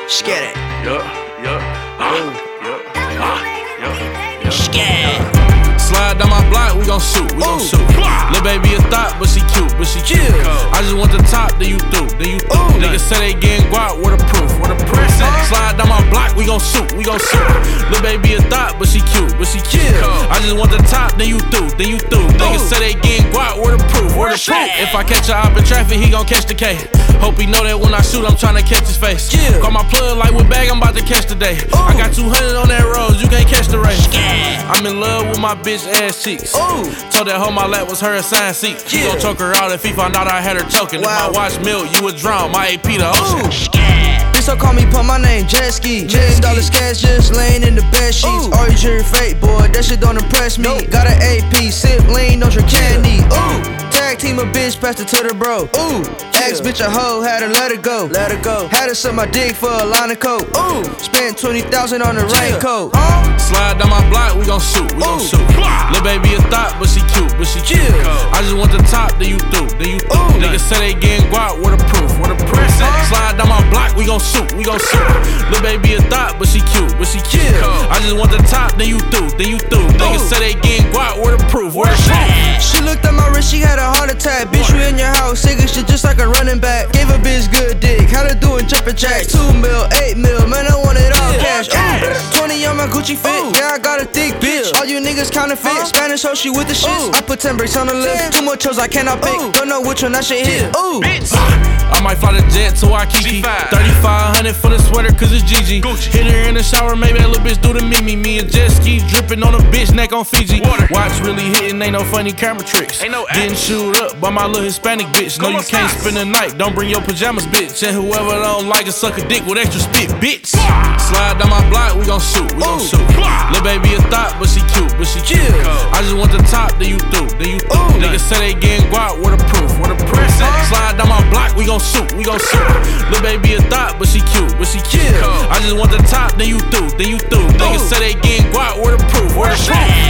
Scat it. Scat. Slide down my block, we gon' shoot, we gon' shoot. Lil' baby a thought, but she cute, I just want the top, then you through. Niggas say they getting guap, where the proof, Slide down my block, we gon' shoot, Lil' baby a thought, but she cute, I just want the top, then you through. Niggas say they getting guap, where the proof, If I catch a op in traffic, he gon' catch the K. Hope he know that when I shoot, I'm tryna catch his face. Call my plug like with bag, I'm about to catch today. I got 200 on that road, you can't catch the race. I'm in love with my bitch ass cheeks. Told that hoe my lap was her assigned seat. She gon' choke her out if he found out I had her choking. If my watch melt, you would drown. My AP the ocean. Bitch, so call me, put my name jet ski. $1 million scans just laying in the bed sheets. All you jury fake, boy, that shit don't impress me. Got an AP, sip lean, don't drink candy. Tag team a bitch, passed it to the bro. Ex bitch a hoe, had her let her go. Had her suck my dick for a line of coke. Spent 20,000 on the raincoat. Slide down my block, we gon' shoot, Lil' baby a thought, but she cute, I just want the top, then you through. Niggas say they getting guap, where the proof, Slide down my block, we gon' shoot, Lil' baby a thought, but she cute, I just want the top, then you through. Niggas say they getting guap, where the proof, She looked at my wrist, she had a heart attack. Bitch, you in your house, singing shit just like a running back. Gave a bitch good dick, had her doing jumping jacks. 2 mil, 8 mil, man, I want it all cash. 20 on my Gucci fit, yeah, I got a thick bitch. All you niggas counterfeit, Spanish hoe, she with the shits. I put 10 bricks on the lift, 2 more chose I cannot pick. Don't know which one that shit hit. I might fly the jet to Waikiki. 3,500 for the sweater, cause it's GG. Hit her in the shower, maybe that little bitch do the me. Me and jet ski dripping on a bitch neck on Fiji. Watch really hitting, ain't no funny camera tricks. Getting chewed up by my little Hispanic bitch. No, you can't spend the night, don't bring your pajamas, bitch. And whoever don't like it, suck a dick with extra spit, bitch. Slide down my block, we gon' shoot, Lil' baby a thought, but she cute, I just want the top, then you through. Niggas say they getting guap, where the proof, Slide down my block, we gon' shoot, Lil' baby a thought, but she cute, I just want the top, then you through. Niggas say they getting guap, where the proof,